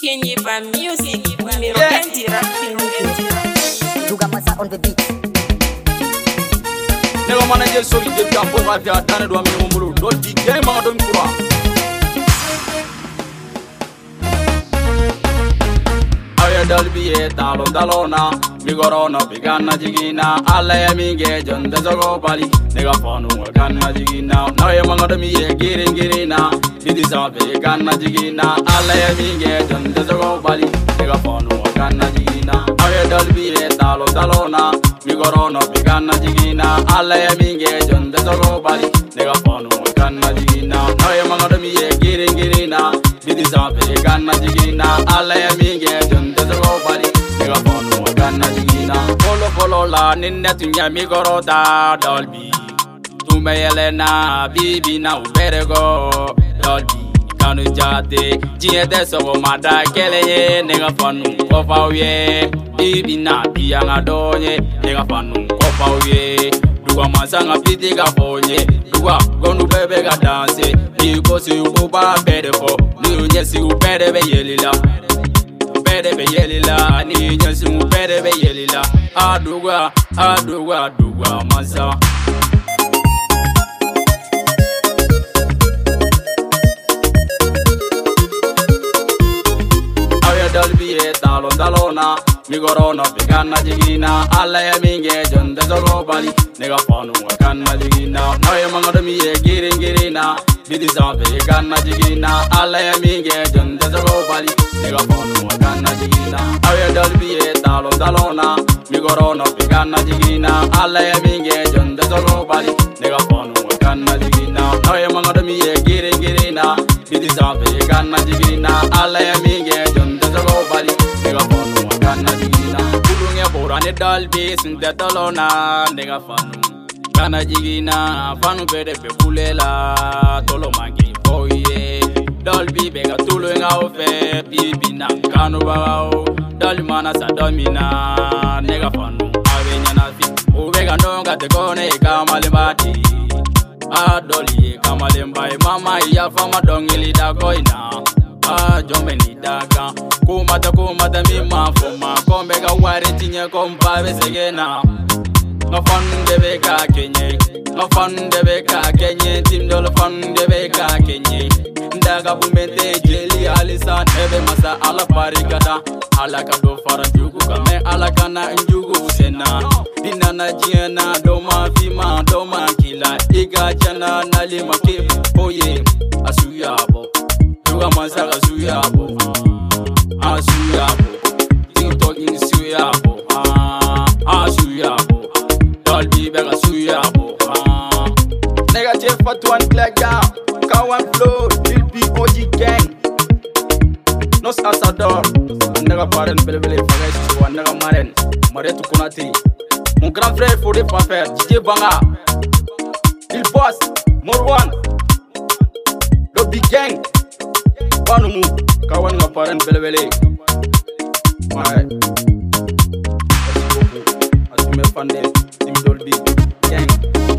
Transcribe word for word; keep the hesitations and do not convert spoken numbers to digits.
Kenny Fan Music, numéro vingt rap. Juga Massa on the beat. Nega manager soli depuis en pour avia tane do amé mumulu do di game ma do mkura. Aya dalbi e talo dalona mi gorona bigana jigina alla ya minge jonda zogo bali nega fonu ganna jigina na ya mangado mi e girin girina didi sa bigana jigina alla ya minge jonda zogo bali nega fonu ganna jigina aya dalbi e talo dalona mi gorona bigana jigina alla ya minge jonda zogo bali nega fonu ganna jigina na ya mangado mi e girin girina didi sa bigana jigina alla ya minge jonda zogo bali nega fonu ganna jigina polo polo la ninne tunya mi gorota dolbi tume yelena bibi na uberego dolbi kanu jate jiete so mada keleye nega fanu kofawie bibi na bianga donye nega fanu kofawie duwa masanga piti ga fonye duwa gonu bebe ga danse ni ko si uba bedefo ni nyesi ubede be yelila bede be yelila ni nyesi ubede be yelila aduwa aduwa aduwa masa aya dalbi e talo dalona mi gorona bigana jigina alla ya minge jonda zogo bali nega fonu ganna jigina noye mangado mi e girin girina bidi zambe ganna jigina alla ya minge jonda zogo bali nega fonu ganna jigina aya dalbi e talo dalona mi gorona bigana jigina alla ya minge jonda zogo bali nega fonu ganna jigina noye mangado mi e girin girina bidi zambe ganna jigina alla ya minge jonda zogo bali nega fonu ganna jigina kulunge borane dalbi sinde dalona nega fanu ganna jigina fanu bede be kulela tolo mangi boye dalbi bega tulunga ofe bibi na kanu bao dal mana sa domina nega fanu avenya na fi ovega ndonga te kone kamale bati adoli kamale mbai mama ya fama dongili da goina a jombe ni daga kumata kumata mi mafoma kombe ga ware tinye kompa besegena no fun de be ka kenye no fun de be ka kenye tim dol fun de be ka kenye ndaga bumente jeli alisan ebe masa ala parikata ala ka do fara jugu kame ala kana njugu sena dinana jiena do ma fima do ma kila iga jana nalima ke oye asuyabo juga masa asuyabo asuyabo tiktok in suyabo ah asuyabo dolbi bega suyabo ah negative for one click down kawan flow lil b og gang nos asador nega paren bele bele fagay so nega maren maretu kunati mon grand frère faut pas faire DJ Banga il boss Morwan le big gang Banumu kawan nga paren bele bele ouais merci beaucoup assume fande tim dolbi gang